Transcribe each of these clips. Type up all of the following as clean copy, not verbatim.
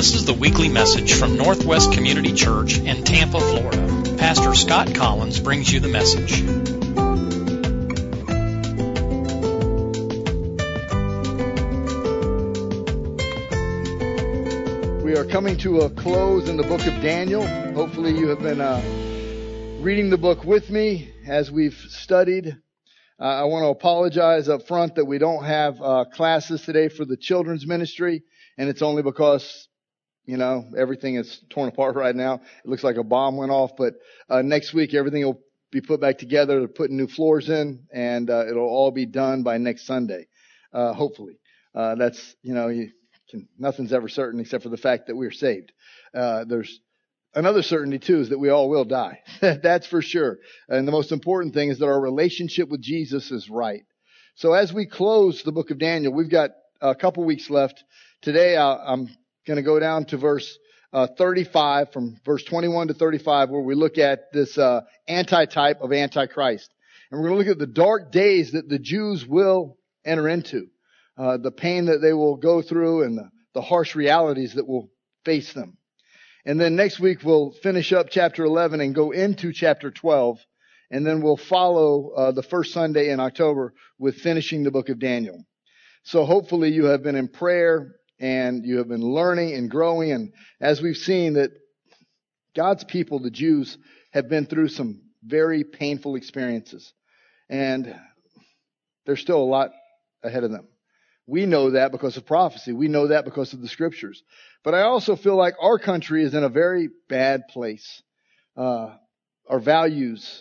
This is the weekly message from Northwest Community Church in Tampa, Florida. Pastor Scott Collins brings you the message. We are coming to a close in the book of Daniel. Hopefully you have been reading the book with me as we've studied. I want to apologize up front that we don't have classes today for the children's ministry, and it's only because, you know, everything is torn apart right now. It looks like a bomb went off, but next week everything will be put back together. They're putting new floors in, and it'll all be done by next Sunday, hopefully. That's, you know, nothing's ever certain except for the fact that we're saved. There's another certainty too, is that we all will die. That's for sure. And the most important thing is that our relationship with Jesus is right. So as we close the book of Daniel, we've got a couple weeks left. Today I'm going to go down to verse 35, from verse 21 to 35, where we look at this antitype of Antichrist. And we're going to look at the dark days that the Jews will enter into, the pain that they will go through and the harsh realities that will face them. And then next week we'll finish up chapter 11 and go into chapter 12. And then we'll follow the first Sunday in October with finishing the book of Daniel. So hopefully you have been in prayer and you have been learning and growing. And as we've seen that God's people, the Jews, have been through some very painful experiences. And there's still a lot ahead of them. We know that because of prophecy. We know that because of the scriptures. But I also feel like our country is in a very bad place. Our values,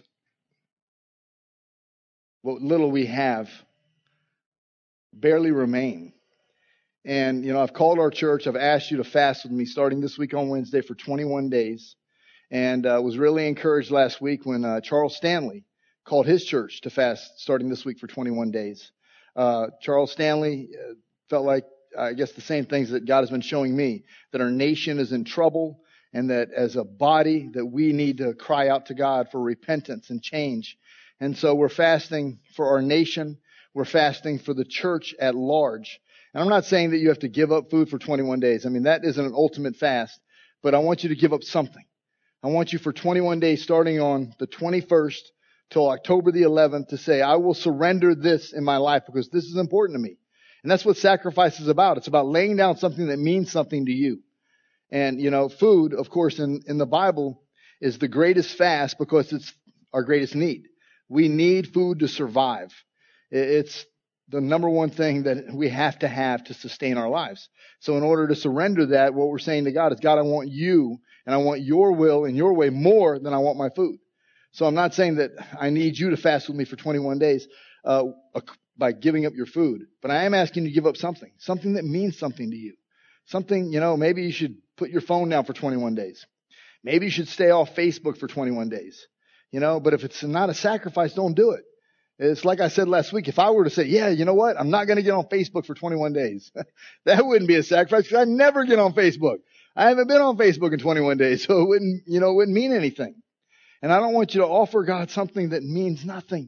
what little we have, barely remain. And, you know, I've called our church. I've asked you to fast with me starting this week on Wednesday for 21 days. And was really encouraged last week when Charles Stanley called his church to fast starting this week for 21 days. Charles Stanley felt like, I guess, the same things that God has been showing me, that our nation is in trouble and that as a body that we need to cry out to God for repentance and change. And so we're fasting for our nation. We're fasting for the church at large. And I'm not saying that you have to give up food for 21 days. I mean, that isn't an ultimate fast, but I want you to give up something. I want you for 21 days starting on the 21st till October the 11th to say, I will surrender this in my life because this is important to me. And that's what sacrifice is about. It's about laying down something that means something to you. And, you know, food, of course, in the Bible is the greatest fast because it's our greatest need. We need food to survive. It's the number one thing that we have to sustain our lives. So in order to surrender that, what we're saying to God is, God, I want you and I want your will and your way more than I want my food. So I'm not saying that I need you to fast with me for 21 days by giving up your food. But I am asking you to give up something that means something to you. Something, you know, maybe you should put your phone down for 21 days. Maybe you should stay off Facebook for 21 days. You know, but if it's not a sacrifice, don't do it. It's like I said last week. If I were to say, yeah, you know what? I'm not going to get on Facebook for 21 days. That wouldn't be a sacrifice because I never get on Facebook. I haven't been on Facebook in 21 days. So it wouldn't mean anything. And I don't want you to offer God something that means nothing.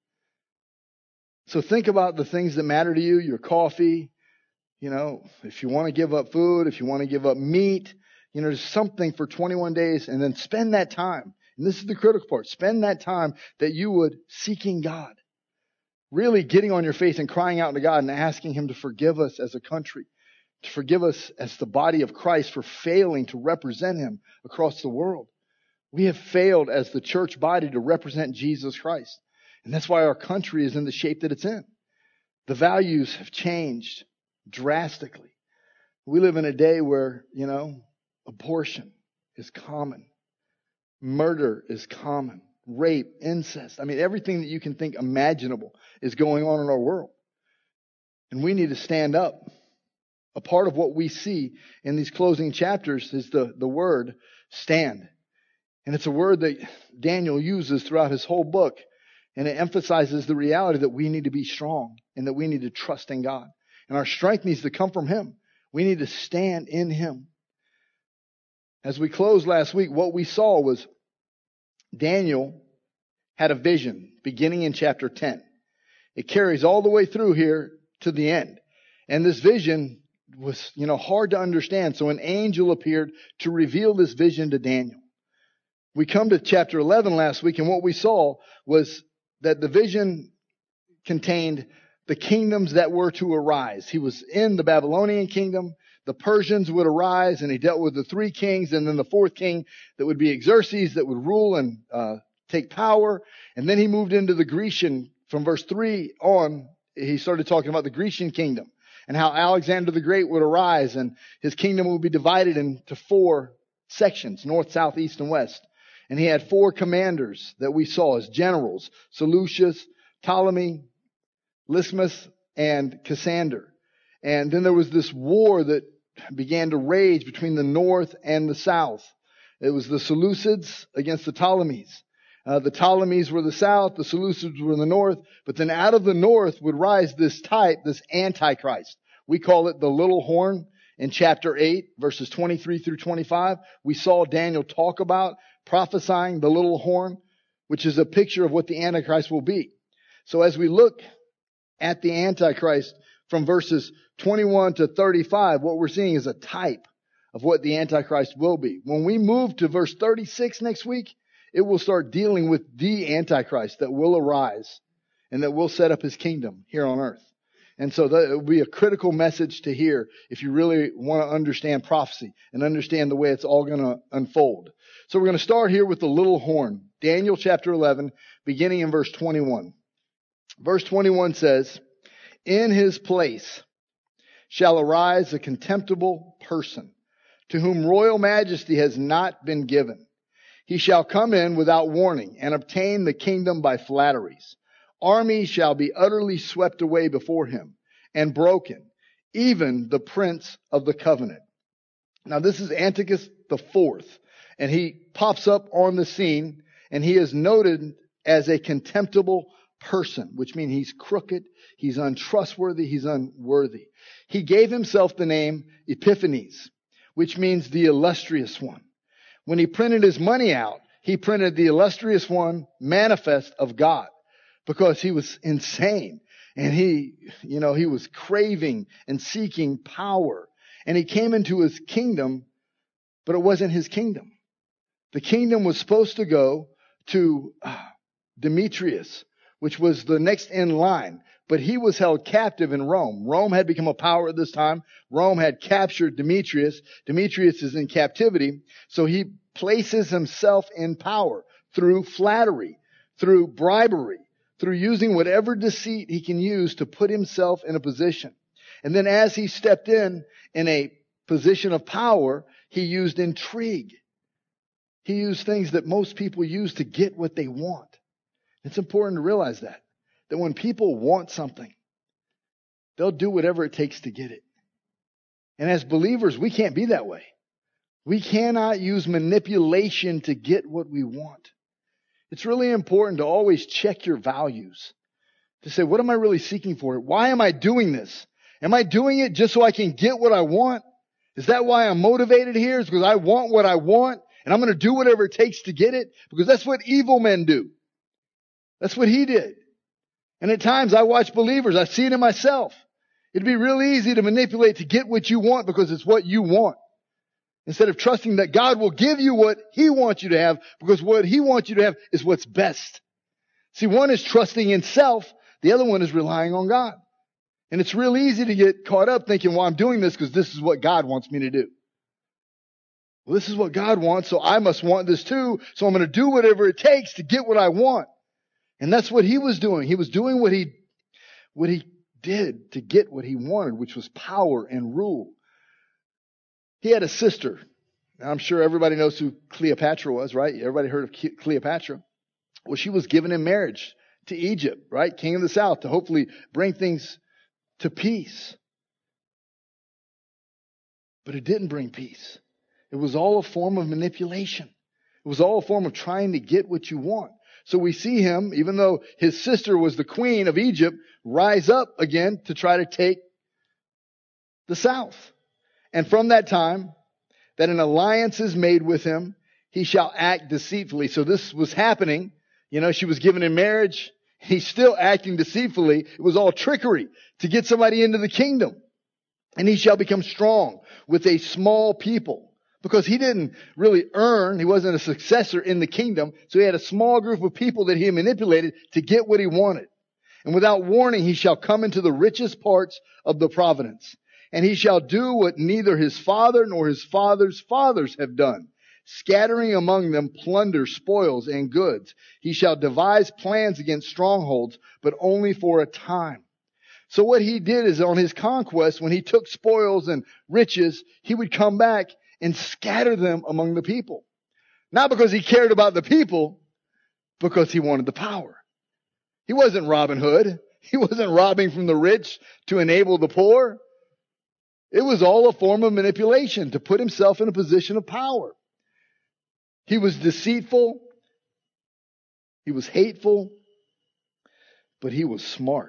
So think about the things that matter to you, your coffee, you know, if you want to give up food, if you want to give up meat, you know, there's something for 21 days and then spend that time. And this is the critical part. Spend that time that you would seeking God, really getting on your face and crying out to God and asking Him to forgive us as a country, to forgive us as the body of Christ for failing to represent Him across the world. We have failed as the church body to represent Jesus Christ. And that's why our country is in the shape that it's in. The values have changed drastically. We live in a day where, you know, abortion is common. Murder is common. Rape, incest. I mean, everything that you can think imaginable is going on in our world. And we need to stand up. A part of what we see in these closing chapters is the word stand. And it's a word that Daniel uses throughout his whole book. And it emphasizes the reality that we need to be strong and that we need to trust in God. And our strength needs to come from Him. We need to stand in Him. As we closed last week, what we saw was Daniel had a vision beginning in chapter 10. It carries all the way through here to the end. And this vision was, hard to understand. So an angel appeared to reveal this vision to Daniel. We come to chapter 11 last week, and what we saw was that the vision contained the kingdoms that were to arise. He was in the Babylonian kingdom. The Persians would arise, and he dealt with the three kings, and then the fourth king that would be Xerxes, that would rule and take power. And then he moved into the Grecian. From verse 3 on, he started talking about the Grecian kingdom and how Alexander the Great would arise, and his kingdom would be divided into 4 sections, north, south, east, and west. And he had 4 commanders that we saw as generals: Seleucus, Ptolemy, Lysimus, and Cassander. And then there was this war that began to rage between the north and the south. It was the Seleucids against the Ptolemies. The Ptolemies were the south, the Seleucids were in the north. But then out of the north would rise this type, this Antichrist. We call it the little horn. In chapter 8, verses 23 through 25, we saw Daniel talk about prophesying the little horn, which is a picture of what the Antichrist will be. So as we look at the Antichrist from verses 21 to 35, what we're seeing is a type of what the Antichrist will be. When we move to verse 36 next week, it will start dealing with the Antichrist that will arise and that will set up his kingdom here on earth. And so that will be a critical message to hear if you really want to understand prophecy and understand the way it's all going to unfold. So we're going to start here with the little horn. Daniel chapter 11, beginning in verse 21. Verse 21 says, "In his place shall arise a contemptible person, to whom royal majesty has not been given. He shall come in without warning and obtain the kingdom by flatteries. Armies shall be utterly swept away before him and broken, even the prince of the covenant." Now this is Antiochus the Fourth, and he pops up on the scene, and he is noted as a contemptible person, which means he's crooked, he's untrustworthy, he's unworthy. He gave himself the name Epiphanes, which means the illustrious one. When he printed his money out, he printed the illustrious one, manifest of God, because he was insane. And he was craving and seeking power. And he came into his kingdom, but it wasn't his kingdom. The kingdom was supposed to go to Demetrius, which was the next in line. But he was held captive in Rome. Rome had become a power at this time. Rome had captured Demetrius. Demetrius is in captivity. So he places himself in power through flattery, through bribery, through using whatever deceit he can use to put himself in a position. And then as he stepped in a position of power, he used intrigue. He used things that most people use to get what they want. It's important to realize that when people want something, they'll do whatever it takes to get it. And as believers, we can't be that way. We cannot use manipulation to get what we want. It's really important to always check your values. To say, what am I really seeking for? Why am I doing this? Am I doing it just so I can get what I want? Is that why I'm motivated here? Is because I want what I want and I'm going to do whatever it takes to get it? Because that's what evil men do. That's what he did. And at times I watch believers, I see it in myself. It'd be real easy to manipulate to get what you want because it's what you want. Instead of trusting that God will give you what he wants you to have, because what he wants you to have is what's best. See, one is trusting in self. The other one is relying on God. And it's real easy to get caught up thinking, well, I'm doing this because this is what God wants me to do. Well, this is what God wants, so I must want this too. So I'm going to do whatever it takes to get what I want. And that's what he was doing. He was doing what he did to get what he wanted, which was power and rule. He had a sister. Now, I'm sure everybody knows who Cleopatra was, right? Everybody heard of Cleopatra. Well, she was given in marriage to Egypt, right? King of the South, to hopefully bring things to peace. But it didn't bring peace. It was all a form of manipulation. It was all a form of trying to get what you want. So we see him, even though his sister was the queen of Egypt, rise up again to try to take the South. And from that time, that an alliance is made with him, he shall act deceitfully. So this was happening. She was given in marriage. He's still acting deceitfully. It was all trickery to get somebody into the kingdom. And he shall become strong with a small people. Because he didn't really earn, he wasn't a successor in the kingdom, so he had a small group of people that he manipulated to get what he wanted. And without warning, he shall come into the richest parts of the province. And he shall do what neither his father nor his father's fathers have done, scattering among them plunder, spoils, and goods. He shall devise plans against strongholds, but only for a time. So what he did is on his conquest, when he took spoils and riches, he would come back and scatter them among the people. Not because he cared about the people, because he wanted the power. He wasn't Robin Hood. He wasn't robbing from the rich to enable the poor. It was all a form of manipulation to put himself in a position of power. He was deceitful. He was hateful. But he was smart.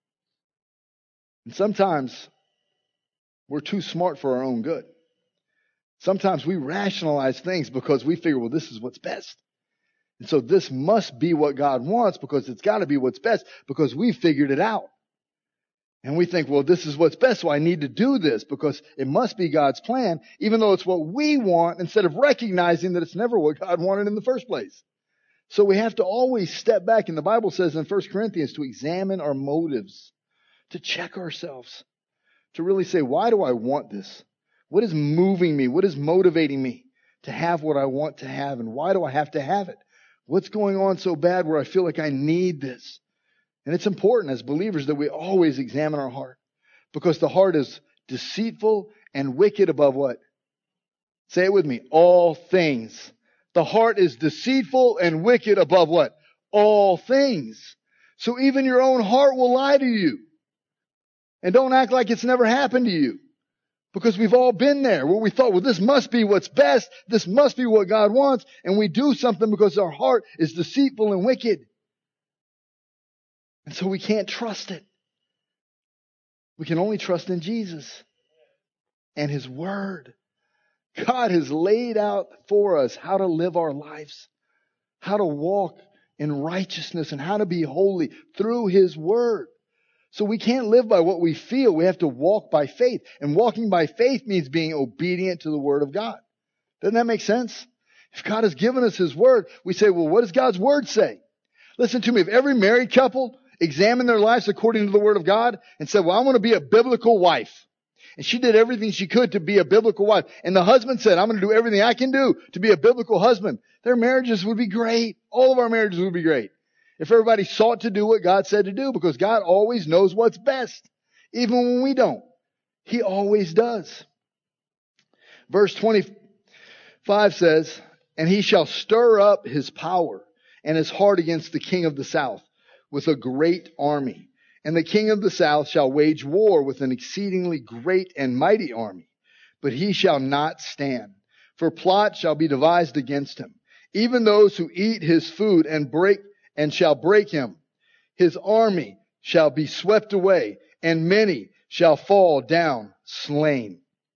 And sometimes we're too smart for our own good. Sometimes we rationalize things because we figure, well, this is what's best. And so this must be what God wants because it's got to be what's best because we figured it out. And we think, well, this is what's best, so I need to do this because it must be God's plan, even though it's what we want, instead of recognizing that it's never what God wanted in the first place. So we have to always step back. And the Bible says in 1 Corinthians to examine our motives, to check ourselves, to really say, why do I want this? What is moving me? What is motivating me to have what I want to have? And why do I have to have it? What's going on so bad where I feel like I need this? And it's important as believers that we always examine our heart, because the heart is deceitful and wicked above what? Say it with me. All things. The heart is deceitful and wicked above what? All things. So even your own heart will lie to you. And don't act like it's never happened to you. Because we've all been there where we thought, well, this must be what's best. This must be what God wants. And we do something because our heart is deceitful and wicked. And so we can't trust it. We can only trust in Jesus and His Word. God has laid out for us how to live our lives, how to walk in righteousness, and how to be holy through His Word. So we can't live by what we feel. We have to walk by faith. And walking by faith means being obedient to the Word of God. Doesn't that make sense? If God has given us His Word, we say, well, what does God's Word say? Listen to me. If every married couple examined their lives according to the Word of God and said, well, I want to be a biblical wife. And she did everything she could to be a biblical wife. And the husband said, I'm going to do everything I can do to be a biblical husband. Their marriages would be great. All of our marriages would be great. If everybody sought to do what God said to do, because God always knows what's best. Even when we don't. He always does. Verse 25 says, and he shall stir up his power and his heart against the king of the south with a great army. And the king of the south shall wage war with an exceedingly great and mighty army. But he shall not stand. For plot shall be devised against him. Even those who eat his food and shall break him. His army shall be swept away, and many shall fall down slain.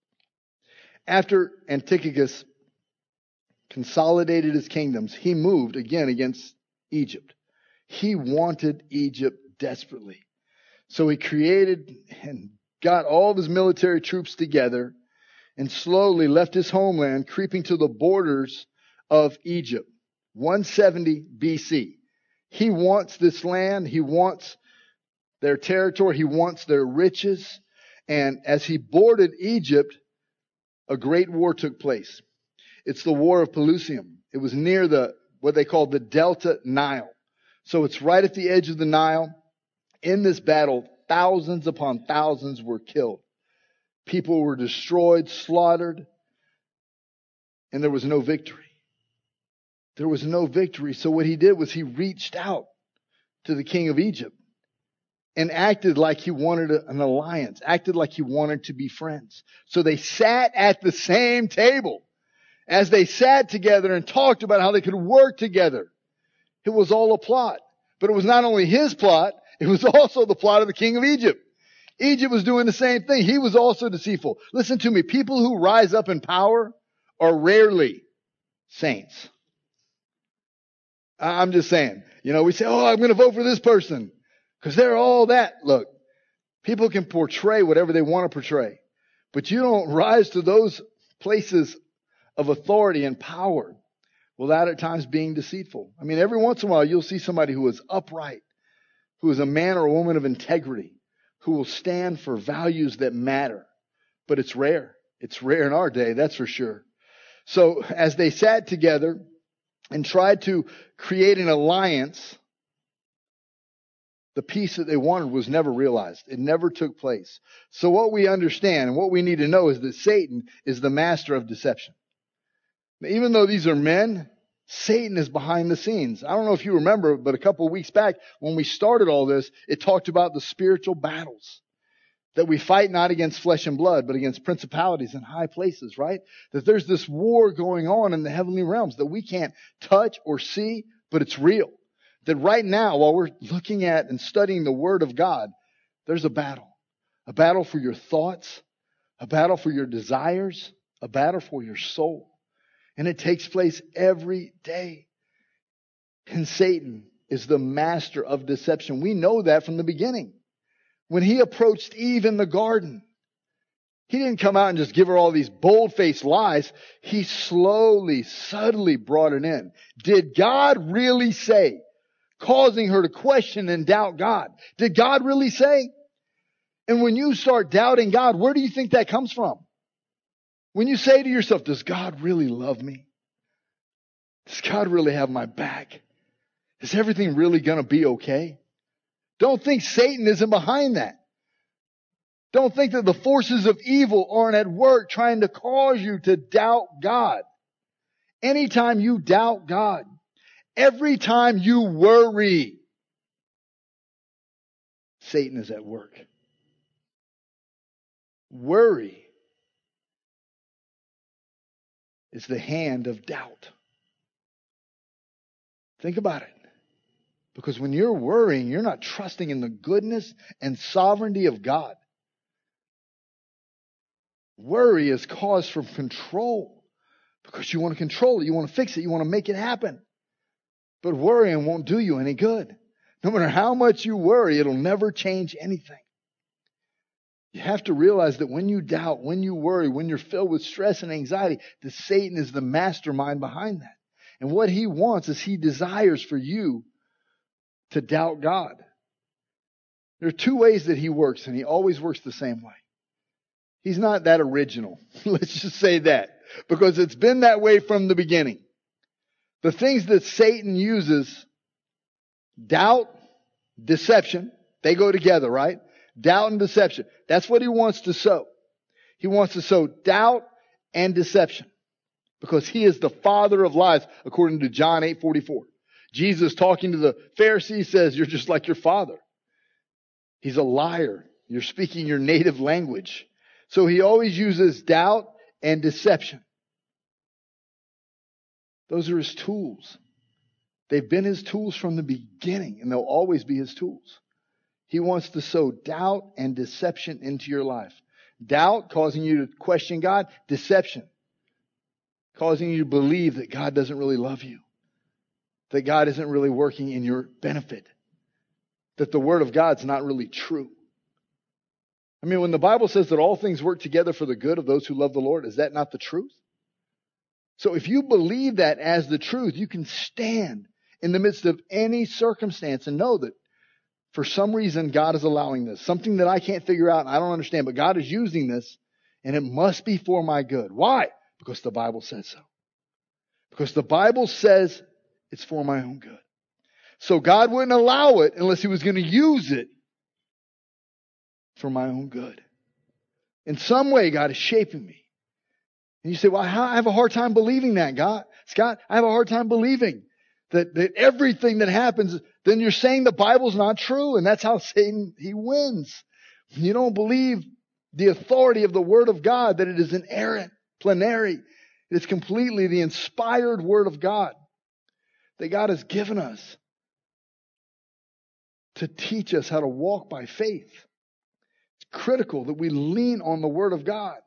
After Antiochus consolidated his kingdoms, he moved again against Egypt. He wanted Egypt desperately. So he created and got all of his military troops together and slowly left his homeland, creeping to the borders of Egypt. 170 BC. He wants this land. He wants their territory. He wants their riches. And as he boarded Egypt, a great war took place. It's the War of Pelusium. It was near what they call the Delta Nile. So it's right at the edge of the Nile. In this battle, thousands upon thousands were killed. People were destroyed, slaughtered, and there was no victory. There was no victory. So what he did was he reached out to the king of Egypt and acted like he wanted an alliance, acted like he wanted to be friends. So they sat at the same table. As they sat together and talked about how they could work together, it was all a plot. But it was not only his plot, it was also the plot of the king of Egypt. Egypt was doing the same thing. He was also deceitful. Listen to me. People who rise up in power are rarely saints. I'm just saying. We say, oh, I'm going to vote for this person because they're all that. Look, people can portray whatever they want to portray. But you don't rise to those places of authority and power without at times being deceitful. I mean, every once in a while you'll see somebody who is upright, who is a man or a woman of integrity, who will stand for values that matter. But it's rare. It's rare in our day, that's for sure. So as they sat together and tried to create an alliance, the peace that they wanted was never realized. It never took place. So what we understand and what we need to know is that Satan is the master of deception. Even though these are men, Satan is behind the scenes. I don't know if you remember, but a couple of weeks back when we started all this, it talked about the spiritual battles. That we fight not against flesh and blood, but against principalities in high places, right? That there's this war going on in the heavenly realms that we can't touch or see, but it's real. That right now, while we're looking at and studying the Word of God, there's a battle. A battle for your thoughts, a battle for your desires, a battle for your soul. And it takes place every day. And Satan is the master of deception. We know that from the beginning. When he approached Eve in the garden, he didn't come out and just give her all these bold-faced lies. He slowly, subtly brought it in. Did God really say? Causing her to question and doubt God. Did God really say? And when you start doubting God, where do you think that comes from? When you say to yourself, does God really love me? Does God really have my back? Is everything really going to be okay? Don't think Satan isn't behind that. Don't think that the forces of evil aren't at work trying to cause you to doubt God. Anytime you doubt God, every time you worry, Satan is at work. Worry is the hand of doubt. Think about it. Because when you're worrying, you're not trusting in the goodness and sovereignty of God. Worry is cause from control. Because you want to control it, you want to fix it, you want to make it happen. But worrying won't do you any good. No matter how much you worry, it'll never change anything. You have to realize that when you doubt, when you worry, when you're filled with stress and anxiety, that Satan is the mastermind behind that. And what he wants is he desires for you to doubt God. There are two ways that he works, and he always works the same way. He's not that original. Let's just say that. Because it's been that way from the beginning. The things that Satan uses, doubt, deception, they go together, right? Doubt and deception. That's what he wants to sow. He wants to sow doubt and deception. Because he is the father of lies, according to John 8:44. Jesus, talking to the Pharisees, says, you're just like your father. He's a liar. You're speaking your native language. So he always uses doubt and deception. Those are his tools. They've been his tools from the beginning, and they'll always be his tools. He wants to sow doubt and deception into your life. Doubt, causing you to question God. Deception, causing you to believe that God doesn't really love you. That God isn't really working in your benefit. That the Word of God's not really true. I mean, when the Bible says that all things work together for the good of those who love the Lord, is that not the truth? So if you believe that as the truth, you can stand in the midst of any circumstance and know that for some reason God is allowing this. Something that I can't figure out and I don't understand, but God is using this and it must be for my good. Why? Because the Bible says so. Because the Bible says it's for my own good. So God wouldn't allow it unless he was going to use it for my own good. In some way, God is shaping me. And you say, well, I have a hard time believing that, God. Scott, I have a hard time believing that everything that happens, then you're saying the Bible's not true. And that's how Satan, he wins. You don't believe the authority of the Word of God, that it is inerrant, plenary. It's completely the inspired Word of God that God has given us to teach us how to walk by faith. It's critical that we lean on the Word of God.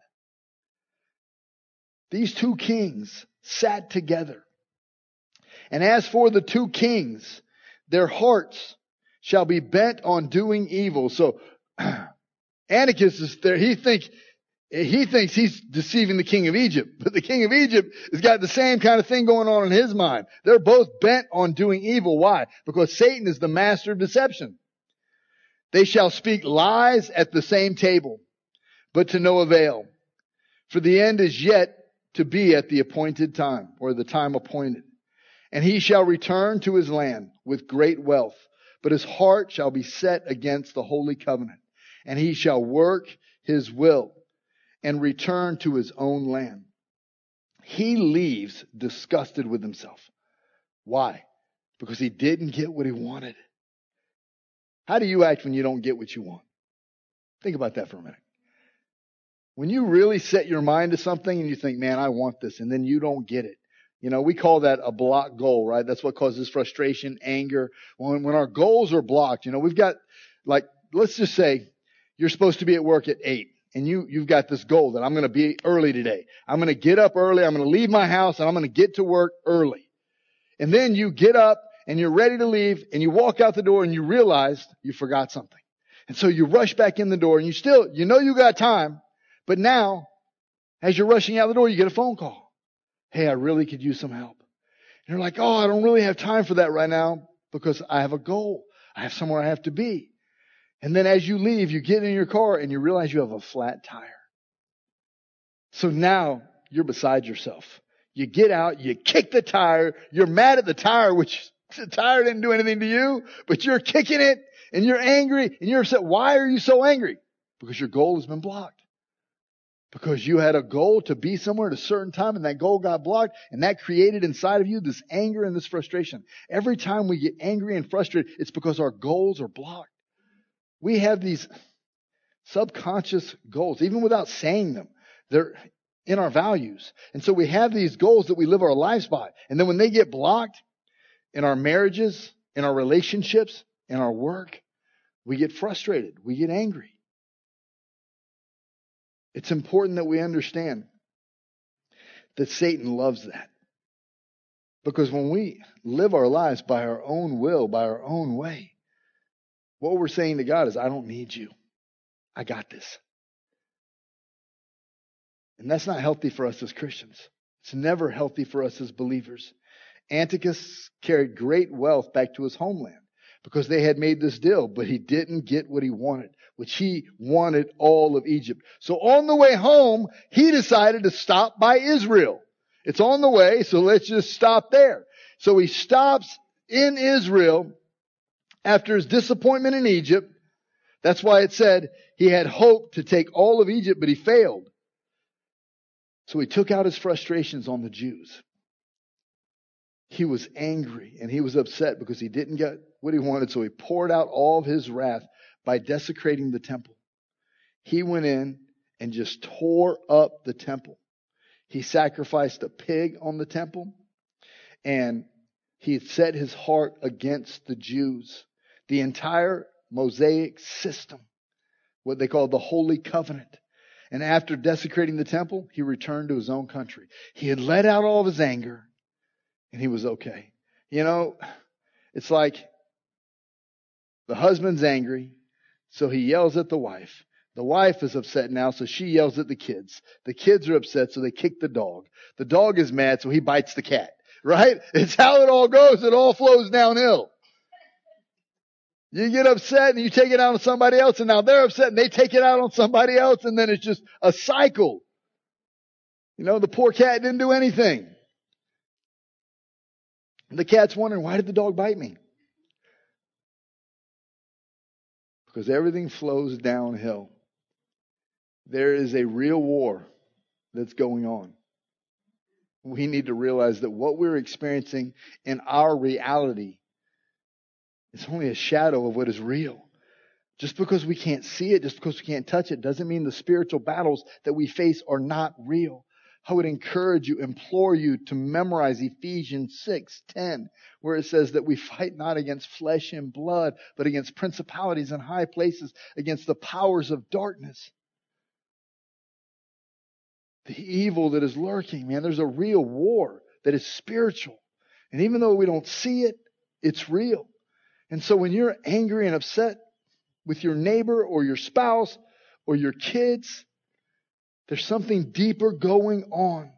These two kings sat together. And as for the two kings, their hearts shall be bent on doing evil. So Antiochus is there. He thinks He thinks he's deceiving the king of Egypt, but the king of Egypt has got the same kind of thing going on in his mind. They're both bent on doing evil. Why? Because Satan is the master of deception. They shall speak lies at the same table, but to no avail. For the end is yet to be at the appointed time, or the time appointed. And he shall return to his land with great wealth, but his heart shall be set against the holy covenant. And he shall work his will and return to his own land. He leaves disgusted with himself. Why? Because he didn't get what he wanted. How do you act when you don't get what you want? Think about that for a minute. When you really set your mind to something and you think, man, I want this, and then you don't get it. You know, we call that a block goal, right? That's what causes frustration, anger. When our goals are blocked, you know, we've got, like, let's just say you're supposed to be at work at 8. And you've got this goal that I'm going to be early today. I'm going to get up early. I'm going to leave my house and I'm going to get to work early. And then you get up and you're ready to leave and you walk out the door and you realize you forgot something. And so you rush back in the door and you know you got time. But now, as you're rushing out the door, you get a phone call. Hey, I really could use some help. And you're like, oh, I don't really have time for that right now because I have a goal. I have somewhere I have to be. And then as you leave, you get in your car and you realize you have a flat tire. So now you're beside yourself. You get out, you kick the tire, you're mad at the tire, which the tire didn't do anything to you, but you're kicking it and you're angry and you're upset. Why are you so angry? Because your goal has been blocked. Because you had a goal to be somewhere at a certain time and that goal got blocked and that created inside of you this anger and this frustration. Every time we get angry and frustrated, it's because our goals are blocked. We have these subconscious goals, even without saying them. They're in our values. And so we have these goals that we live our lives by. And then when they get blocked in our marriages, in our relationships, in our work, we get frustrated. We get angry. It's important that we understand that Satan loves that. Because when we live our lives by our own will, by our own way, what we're saying to God is, I don't need you. I got this. And that's not healthy for us as Christians. It's never healthy for us as believers. Antiochus carried great wealth back to his homeland because they had made this deal, but he didn't get what he wanted, which he wanted all of Egypt. So on the way home, he decided to stop by Israel. It's on the way, so let's just stop there. So he stops in Israel after his disappointment in Egypt. That's why it said he had hoped to take all of Egypt, but he failed. So he took out his frustrations on the Jews. He was angry and he was upset because he didn't get what he wanted. So he poured out all of his wrath by desecrating the temple. He went in and just tore up the temple. He sacrificed a pig on the temple and he had set his heart against the Jews. The entire Mosaic system, what they call the Holy Covenant. And after desecrating the temple, he returned to his own country. He had let out all of his anger and he was okay. You know, it's like the husband's angry, so he yells at the wife. The wife is upset now, so she yells at the kids. The kids are upset, so they kick the dog. The dog is mad, so he bites the cat. Right? It's how it all goes. It all flows downhill. You get upset and you take it out on somebody else, and now they're upset and they take it out on somebody else, and then it's just a cycle. You know, the poor cat didn't do anything. The cat's wondering, why did the dog bite me? Because everything flows downhill. There is a real war that's going on. We need to realize that what we're experiencing in our reality is only a shadow of what is real. Just because we can't see it, just because we can't touch it, doesn't mean the spiritual battles that we face are not real. I would encourage you, implore you to memorize Ephesians 6:10, where it says that we fight not against flesh and blood, but against principalities in high places, against the powers of darkness. The evil that is lurking, man, there's a real war that is spiritual. And even though we don't see it, it's real. And so when you're angry and upset with your neighbor or your spouse or your kids, There's something deeper going on.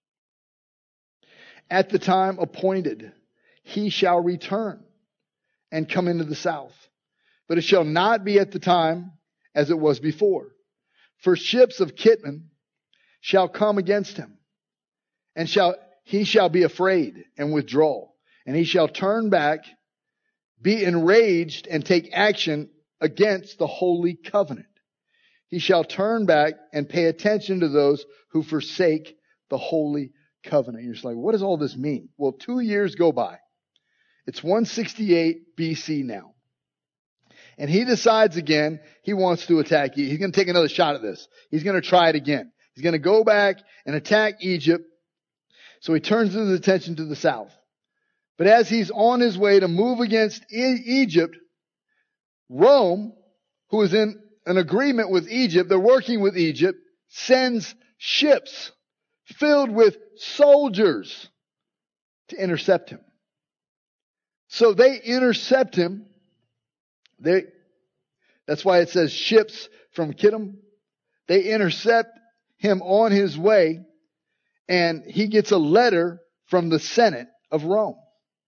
At the time appointed, he shall return and come into the south. But it shall not be at the time as it was before. For ships of Kittim shall come against him, and he shall be afraid and withdraw. And he shall turn back, be enraged, and take action against the holy covenant. He shall turn back and pay attention to those who forsake the holy covenant. You're just like, what does all this mean? Well, 2 years go by. It's 168 BC now. And he decides again he wants to attack. He's going to take another shot at this. He's going to try it again. He's going to go back and attack Egypt. So he turns his attention to the south. But as he's on his way to move against Egypt, Rome, who is in an agreement with Egypt, they're working with Egypt, sends ships filled with soldiers to intercept him. So they intercept him. That's why it says ships from Kittim. They intercept him on his way, and he gets a letter from the Senate of Rome.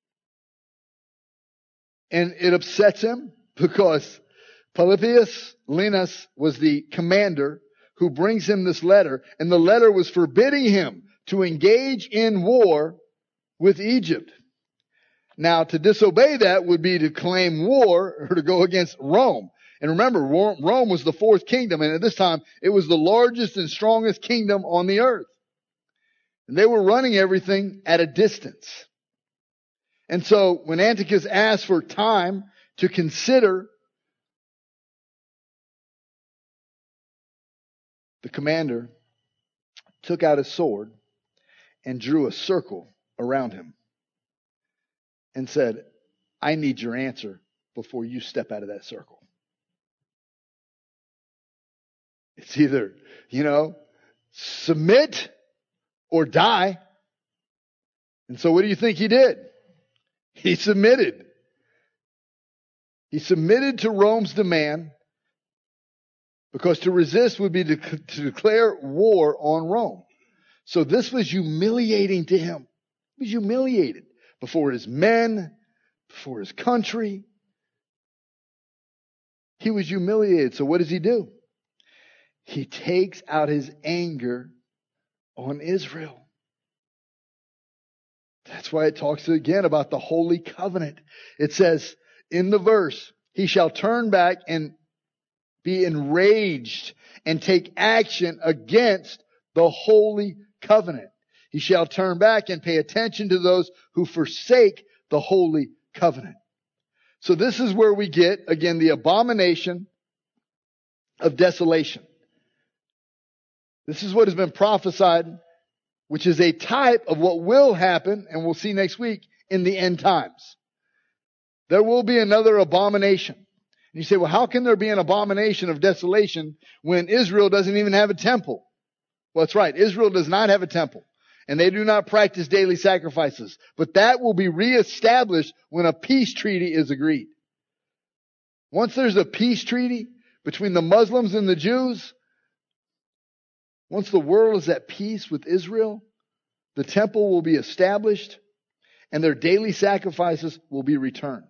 And it upsets him because Polybius Linus was the commander who brings him this letter, and the letter was forbidding him to engage in war with Egypt. Now, to disobey that would be to claim war or to go against Rome. And remember, Rome was the fourth kingdom, and at this time, it was the largest and strongest kingdom on the earth. And they were running everything at a distance. And so, when Antiochus asked for time to consider, the commander took out his sword and drew a circle around him and said, I need your answer before you step out of that circle. It's either, submit or die. And so what do you think he did? He submitted. He submitted to Rome's demand, because to resist would be to declare war on Rome. So this was humiliating to him. He was humiliated before his men, before his country. He was humiliated. So what does he do? He takes out his anger on Israel. That's why it talks again about the holy covenant. It says in the verse, he shall turn back and be enraged and take action against the holy covenant. He shall turn back and pay attention to those who forsake the holy covenant. So this is where we get, again, the abomination of desolation. This is what has been prophesied, which is a type of what will happen, and we'll see next week, in the end times. There will be another abomination. And you say, well, how can there be an abomination of desolation when Israel doesn't even have a temple? Well, that's right. Israel does not have a temple, and they do not practice daily sacrifices. But that will be reestablished when a peace treaty is agreed. Once there's a peace treaty between the Muslims and the Jews, once the world is at peace with Israel, the temple will be established and their daily sacrifices will be returned.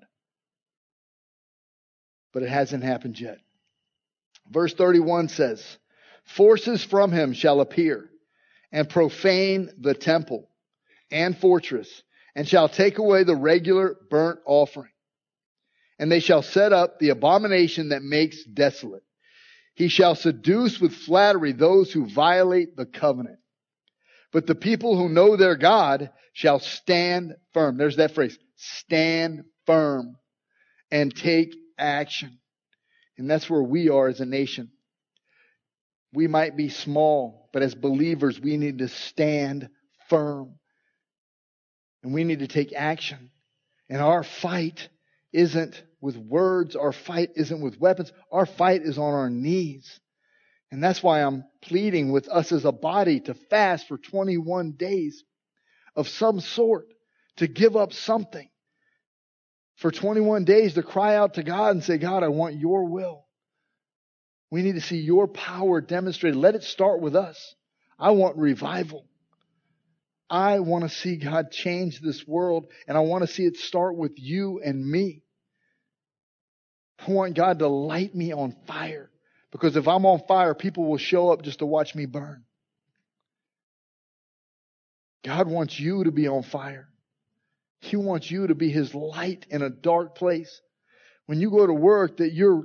But it hasn't happened yet. Verse 31 says, forces from him shall appear and profane the temple and fortress, and shall take away the regular burnt offering. And they shall set up the abomination that makes desolate. He shall seduce with flattery those who violate the covenant. But the people who know their God shall stand firm. There's that phrase, stand firm and take action. And that's where we are as a nation. We might be small, but as believers, we need to stand firm. And we need to take action. And our fight isn't with words. Our fight isn't with weapons. Our fight is on our knees. And that's why I'm pleading with us as a body to fast for 21 days of some sort, to give up something. For 21 days to cry out to God and say, God, I want your will. We need to see your power demonstrated. Let it start with us. I want revival. I want to see God change this world, and I want to see it start with you and me. I want God to light me on fire, because if I'm on fire, people will show up just to watch me burn. God wants you to be on fire. He wants you to be His light in a dark place. When you go to work, that your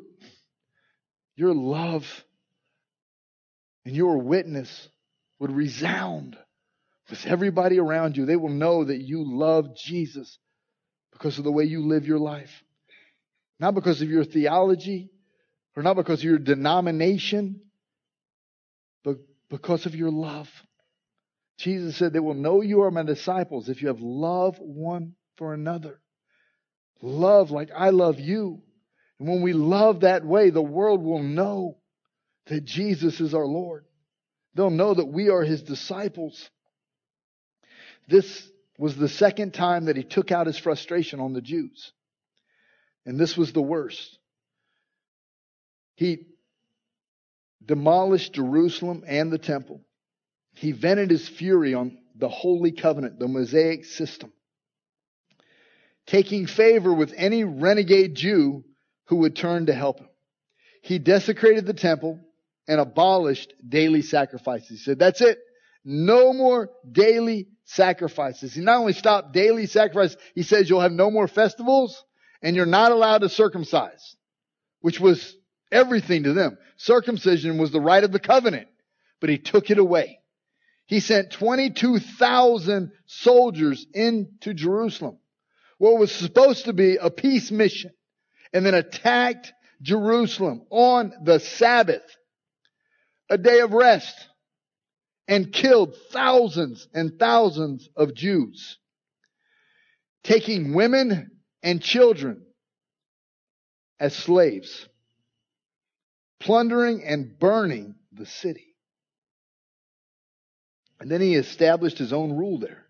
love and your witness would resound with everybody around you. They will know that you love Jesus because of the way you live your life. Not because of your theology, or not because of your denomination, but because of your love. Jesus said, they will know you are my disciples if you have love one for another. Love like I love you. And when we love that way, the world will know that Jesus is our Lord. They'll know that we are His disciples. This was the second time that He took out His frustration on the Jews. And this was the worst. He demolished Jerusalem and the temple. He vented His fury on the Holy Covenant, the Mosaic system, taking favor with any renegade Jew who would turn to help Him. He desecrated the temple and abolished daily sacrifices. He said, that's it. No more daily sacrifices. He not only stopped daily sacrifices, He says you'll have no more festivals and you're not allowed to circumcise, which was everything to them. Circumcision was the right of the covenant, but He took it away. He sent 22,000 soldiers into Jerusalem, what was supposed to be a peace mission, and then attacked Jerusalem on the Sabbath, a day of rest, and killed thousands and thousands of Jews, taking women and children as slaves, plundering and burning the city. And then He established His own rule there.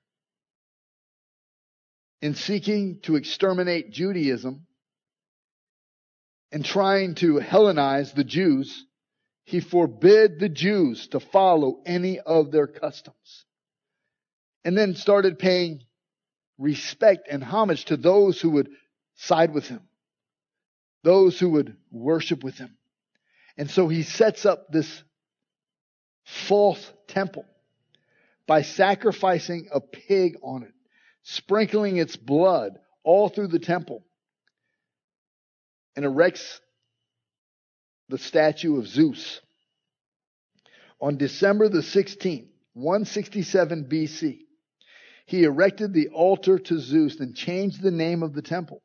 In seeking to exterminate Judaism and trying to Hellenize the Jews, He forbid the Jews to follow any of their customs. And then started paying respect and homage to those who would side with Him, those who would worship with Him. And so He sets up this false temple by sacrificing a pig on it, sprinkling its blood all through the temple, and erects the statue of Zeus. On December the 16th, 167 BC, He erected the altar to Zeus and changed the name of the temple.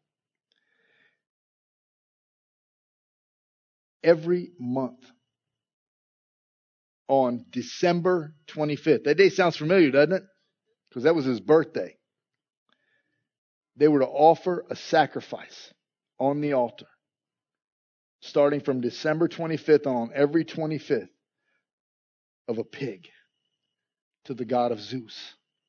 Every month on December 25th. That day sounds familiar, doesn't it? Because that was His birthday. They were to offer a sacrifice on the altar, starting from December 25th on every 25th, of a pig to the god of Zeus.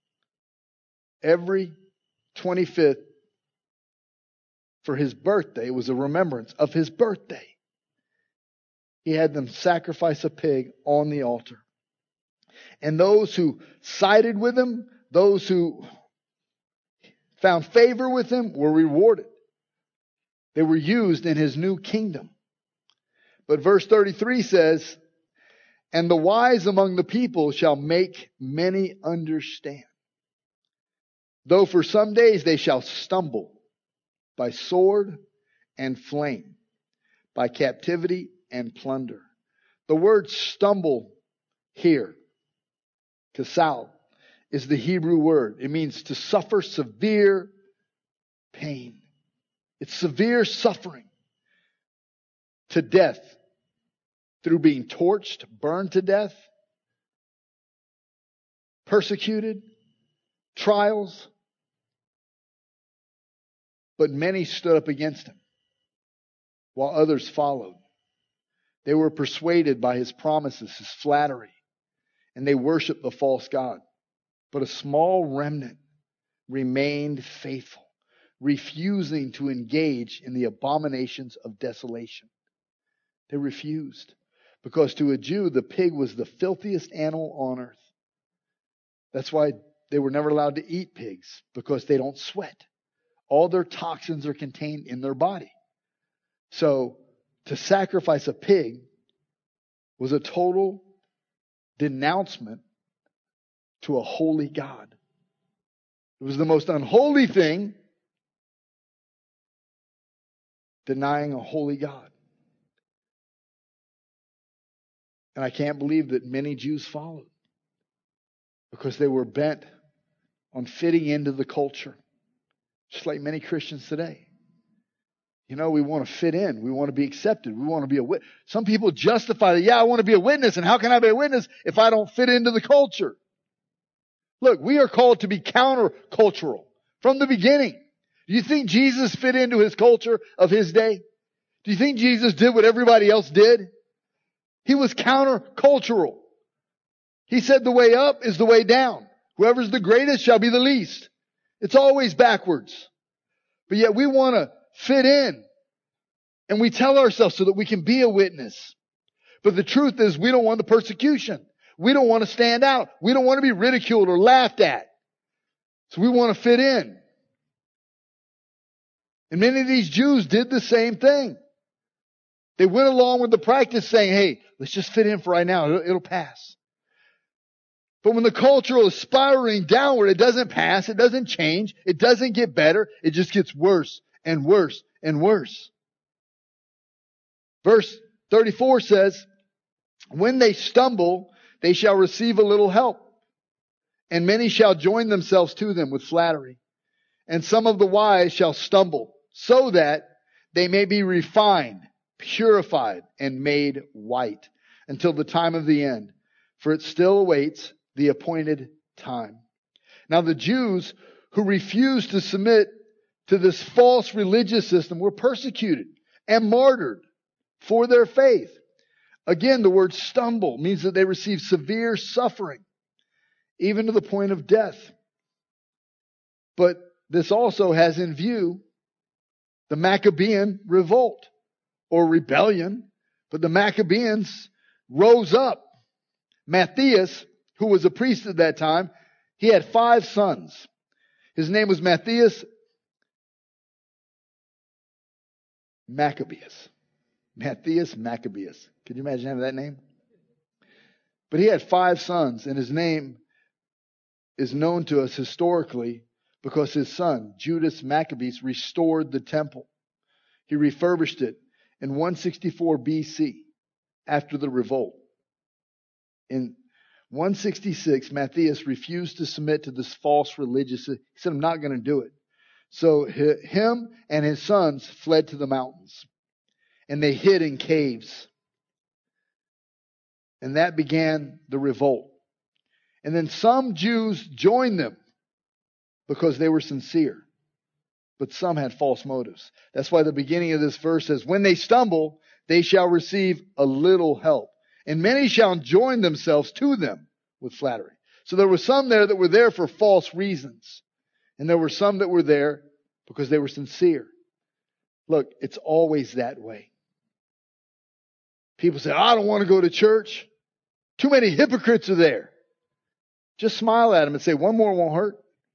Every 25th for his birthday, it was a remembrance of his birthday. He had them sacrifice a pig on the altar. And those who sided with Him, those who found favor with Him, were rewarded. They were used in His new kingdom. But verse 33 says, and the wise among the people shall make many understand. Though for some days they shall stumble by sword and flame, by captivity and plunder. The word stumble here, kasal, is the Hebrew word. It means to suffer severe pain. It's severe suffering to death through being torched, burned to death, persecuted, trials. But many stood up against Him, while others followed. They were persuaded by His promises, His flattery, and they worshiped the false god. But a small remnant remained faithful, refusing to engage in the abominations of desolation. They refused. Because to a Jew, the pig was the filthiest animal on earth. That's why they were never allowed to eat pigs, because they don't sweat. All their toxins are contained in their body. So to sacrifice a pig was a total denouncement to a holy God. It was the most unholy thing, denying a holy God. And I can't believe that many Jews followed, because they were bent on fitting into the culture, just like many Christians today. You know, we want to fit in. We want to be accepted. We want to be a witness. Some people justify that, I want to be a witness. And how can I be a witness if I don't fit into the culture? Look, we are called to be countercultural from the beginning. Do you think Jesus fit into his culture of his day? Do you think Jesus did what everybody else did? He was countercultural. He said the way up is the way down. Whoever's the greatest shall be the least. It's always backwards. But yet we want to fit in. And we tell ourselves so that we can be a witness. But the truth is, we don't want the persecution. We don't want to stand out. We don't want to be ridiculed or laughed at. So we want to fit in. And many of these Jews did the same thing. They went along with the practice saying, hey, let's just fit in for right now. It'll pass. But when the culture is spiraling downward, it doesn't pass. It doesn't change. It doesn't get better. It just gets worse and worse and worse. Verse 34 says, when they stumble, they shall receive a little help, and many shall join themselves to them with flattery. And some of the wise shall stumble, so that they may be refined, purified, and made white until the time of the end. For it still awaits the appointed time. Now the Jews who refused to submit to this false religious system were persecuted and martyred for their faith. Again, the word stumble means that they received severe suffering, even to the point of death. But this also has in view the Maccabean revolt or rebellion. But the Maccabeans rose up. Matthias, who was a priest at that time, he had 5 sons. His name was Matthias Maccabeus. Matthias Maccabeus. Could you imagine having that name? But he had 5 sons, and his name is known to us historically because his son, Judas Maccabeus, restored the temple. He refurbished it in 164 BC after the revolt. In 166, Matthias refused to submit to this false religious. He said, I'm not going to do it. So him and his sons fled to the mountains, and they hid in caves. And that began the revolt. And then some Jews joined them because they were sincere. But some had false motives. That's why the beginning of this verse says, when they stumble, they shall receive a little help. And many shall join themselves to them with flattery. So there were some there that were there for false reasons. And there were some that were there because they were sincere. Look, it's always that way. People say, I don't want to go to church. Too many hypocrites are there. Just smile at them and say, one more won't hurt.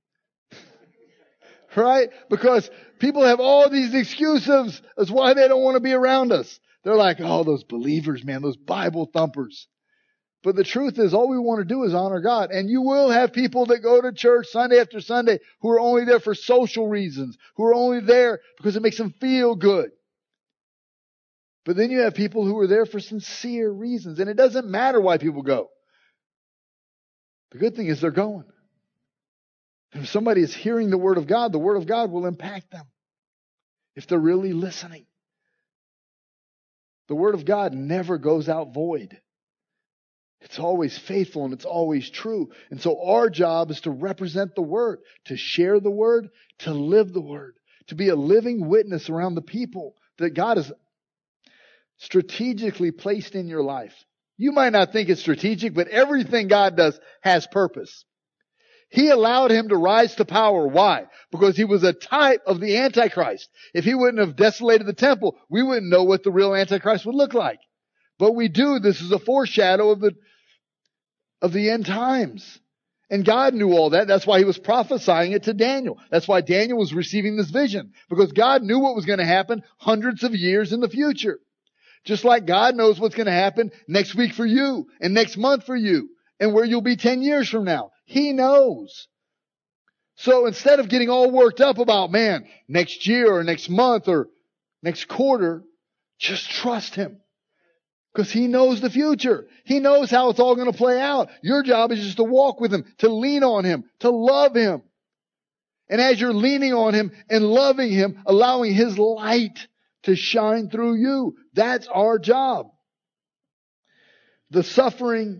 Right? Because people have all these excuses as why they don't want to be around us. They're like, oh, those believers, man, those Bible thumpers. But the truth is, all we want to do is honor God. And you will have people that go to church Sunday after Sunday who are only there for social reasons, who are only there because it makes them feel good. But then you have people who are there for sincere reasons. And it doesn't matter why people go. The good thing is they're going. And if somebody is hearing the Word of God will impact them. If they're really listening. The Word of God never goes out void. It's always faithful and it's always true. And so our job is to represent the Word, to share the Word, to live the Word, to be a living witness around the people that God has strategically placed in your life. You might not think it's strategic, but everything God does has purpose. He allowed him to rise to power. Why? Because he was a type of the Antichrist. If he wouldn't have desolated the temple, we wouldn't know what the real Antichrist would look like. But we do. This is a foreshadow of the end times. And God knew all that. That's why he was prophesying it to Daniel. That's why Daniel was receiving this vision. Because God knew what was going to happen hundreds of years in the future. Just like God knows what's going to happen next week for you and next month for you and where you'll be 10 years from now. He knows. So instead of getting all worked up about, man, next year or next month or next quarter, just trust him. Because he knows the future. He knows how it's all going to play out. Your job is just to walk with him, to lean on him, to love him. And as you're leaning on him and loving him, allowing his light to shine through you, that's our job. The suffering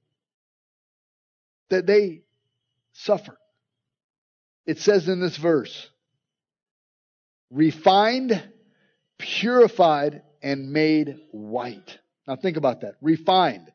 that they suffered. It says in this verse, refined, purified, and made white. Now think about that. Refined.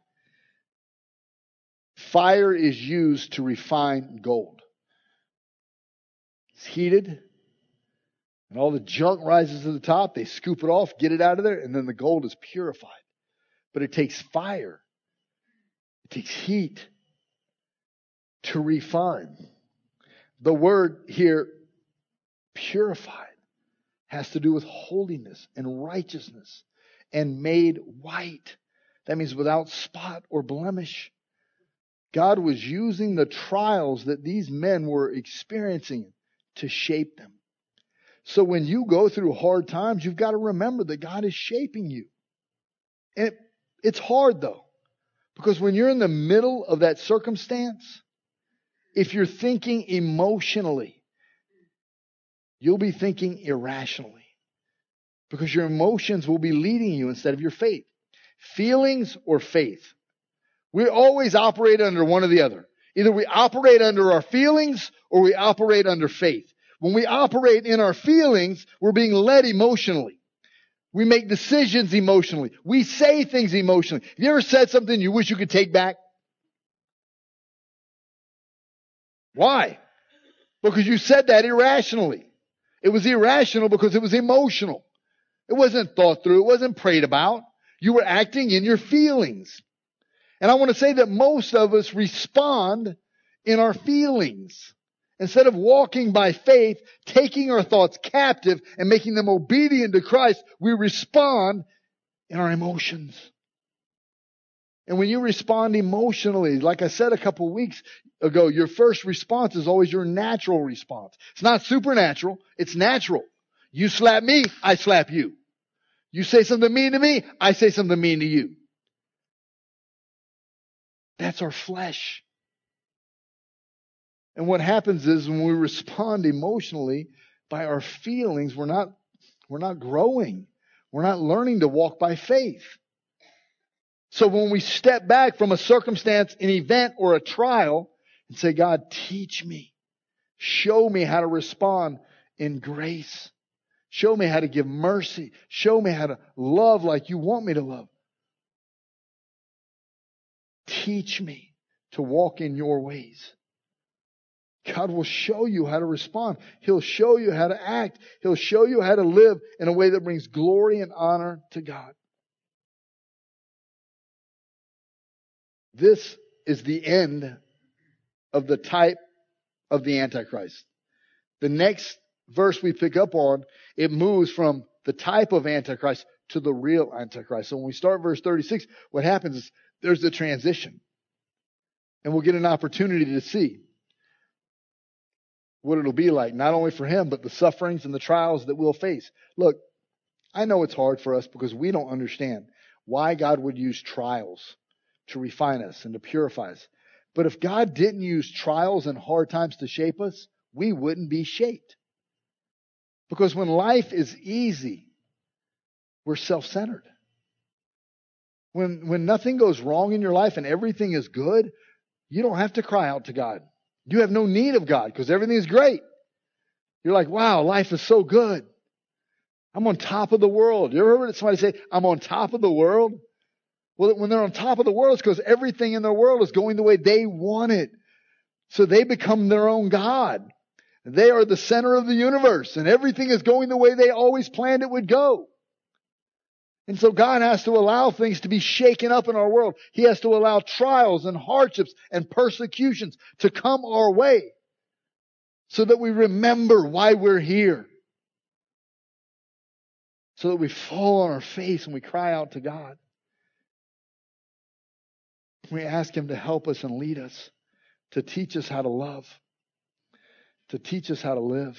Fire is used to refine gold. It's heated, and all the junk rises to the top. They scoop it off, get it out of there, and then the gold is purified. But it takes fire. It takes heat to refine. The word here, purified, has to do with holiness and righteousness. And made white. That means without spot or blemish. God was using the trials that these men were experiencing to shape them. So when you go through hard times, you've got to remember that God is shaping you. And it's hard though. Because when you're in the middle of that circumstance, if you're thinking emotionally, you'll be thinking irrationally. Because your emotions will be leading you instead of your faith. Feelings or faith. We always operate under one or the other. Either we operate under our feelings or we operate under faith. When we operate in our feelings, we're being led emotionally. We make decisions emotionally. We say things emotionally. Have you ever said something you wish you could take back? Why? Because you said that irrationally. It was irrational because it was emotional. It wasn't thought through. It wasn't prayed about. You were acting in your feelings. And I want to say that most of us respond in our feelings. Instead of walking by faith, taking our thoughts captive and making them obedient to Christ, we respond in our emotions. And when you respond emotionally, like I said a couple of weeks ago, your first response is always your natural response. It's not supernatural. It's natural. You slap me, I slap you. You say something mean to me, I say something mean to you. That's our flesh. And what happens is when we respond emotionally by our feelings, we're not growing. We're not learning to walk by faith. So when we step back from a circumstance, an event, or a trial and say, God, teach me. Show me how to respond in grace. Show me how to give mercy. Show me how to love like you want me to love. Teach me to walk in your ways. God will show you how to respond. He'll show you how to act. He'll show you how to live in a way that brings glory and honor to God. This is the end of the type of the Antichrist. The next verse we pick up on, it moves from the type of Antichrist to the real Antichrist. So when we start verse 36, what happens is there's the transition. And we'll get an opportunity to see what it'll be like, not only for him, but the sufferings and the trials that we'll face. Look, I know it's hard for us because we don't understand why God would use trials to refine us and to purify us. But if God didn't use trials and hard times to shape us, we wouldn't be shaped. Because when life is easy, we're self-centered. When nothing goes wrong in your life and everything is good, you don't have to cry out to God. You have no need of God because everything is great. You're like, wow, life is so good. I'm on top of the world. You ever heard somebody say, I'm on top of the world? Well, when they're on top of the world, it's because everything in their world is going the way they want it. So they become their own God. They are the center of the universe, and everything is going the way they always planned it would go. And so God has to allow things to be shaken up in our world. He has to allow trials and hardships and persecutions to come our way so that we remember why we're here. So that we fall on our face and we cry out to God. We ask Him to help us and lead us, to teach us how to love, to teach us how to live.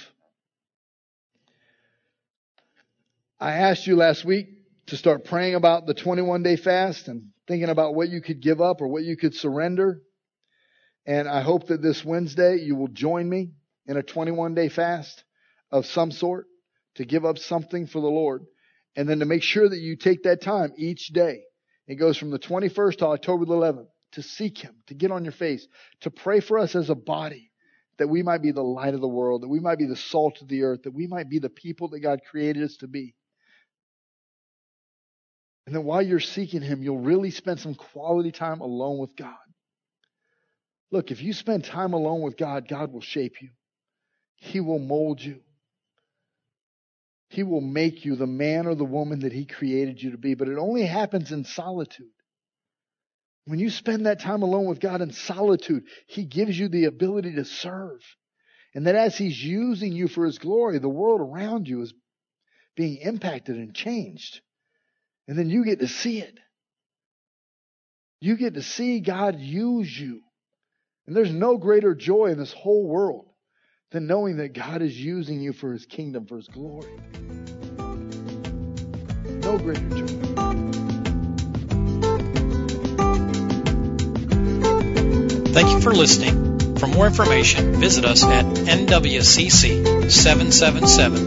I asked you last week to start praying about the 21-day fast and thinking about what you could give up or what you could surrender. And I hope that this Wednesday you will join me in a 21-day fast of some sort to give up something for the Lord. And then to make sure that you take that time each day. It goes from the 21st to October the 11th to seek Him, to get on your face, to pray for us as a body, that we might be the light of the world, that we might be the salt of the earth, that we might be the people that God created us to be. And then while you're seeking Him, you'll really spend some quality time alone with God. Look, if you spend time alone with God, God will shape you. He will mold you. He will make you the man or the woman that He created you to be. But it only happens in solitude. When you spend that time alone with God in solitude, He gives you the ability to serve. And that as He's using you for His glory, the world around you is being impacted and changed. And then you get to see it. You get to see God use you. And there's no greater joy in this whole world than knowing that God is using you for His kingdom, for His glory. No greater joy. Thank you for listening. For more information, visit us at nwcc777.com.